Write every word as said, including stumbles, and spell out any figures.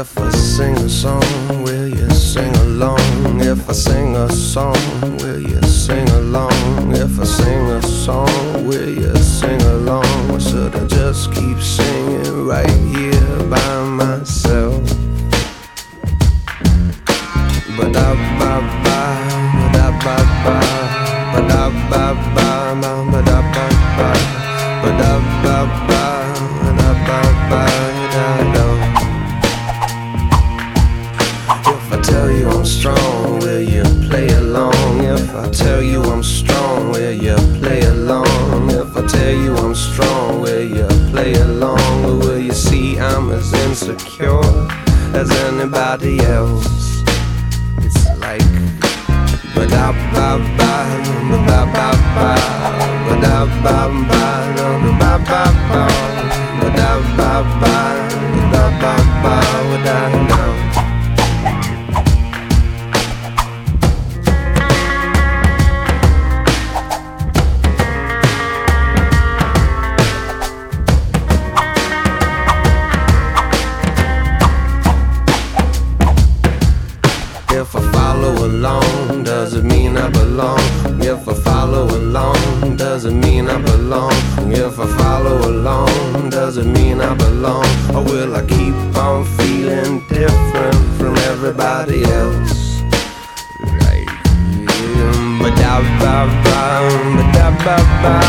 If I sing a song, will you sing along? If I sing a song, will you sing along? If I sing a song, will you sing along? Or should I just keep singing right here by myself? Ba-da-ba-ba, ba-da-ba-ba, ba-da-ba-ba, ba-da-ba-ba, ba-da-ba-ba, ba-da-ba-ba, da-da. If I tell you I'm strong, will you play along? If I tell you I'm strong, will you play along? If I tell you I'm strong, will you play along? Or will you see I'm as insecure as anybody else? It's like ba-da-ba-ba, ba-da-ba-ba, ba-da-ba-ba, ba-da-ba-ba, ba-da-ba-ba, ba-da-ba-ba, ba-da-ba. If I follow along, does it mean I belong? If I follow along, does it mean I belong? If I follow along, does it mean I belong? Or will I keep on feeling different from everybody else? Like, yeah, ba-da-ba-ba, ba-da-ba-ba,